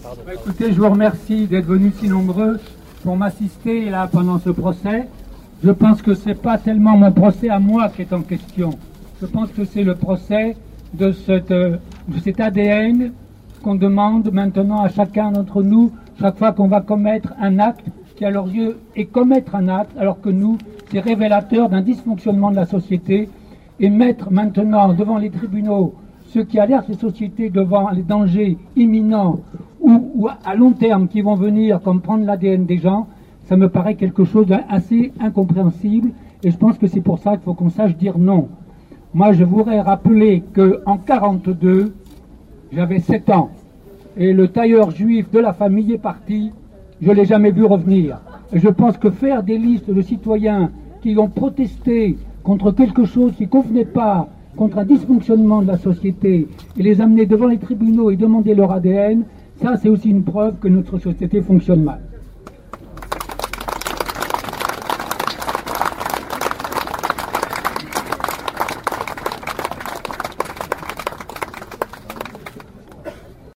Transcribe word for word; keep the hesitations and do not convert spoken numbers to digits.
Bah, écoutez, je vous remercie d'être venus si nombreux pour m'assister là pendant ce procès. Je pense que c'est pas tellement mon procès à moi qui est en question. Je pense que c'est le procès de, cette, de cet A D N qu'on demande maintenant à chacun d'entre nous chaque fois qu'on va commettre un acte qui à leurs yeux est commettre un acte, alors que nous, c'est révélateur d'un dysfonctionnement de la société, et mettre maintenant devant les tribunaux ceux qui alertent les sociétés devant les dangers imminents ou, ou à long terme qui vont venir, comme prendre l'A D N des gens, ça me paraît quelque chose d'assez incompréhensible, et je pense que c'est pour ça qu'il faut qu'on sache dire non. Moi, je voudrais rappeler qu'en quarante-deux, j'avais sept ans, et le tailleur juif de la famille est parti, je ne l'ai jamais vu revenir. Et je pense que faire des listes de citoyens qui ont protesté contre quelque chose qui ne convenait pas, contre un dysfonctionnement de la société, et les amener devant les tribunaux et demander leur A D N, ça c'est aussi une preuve que notre société fonctionne mal.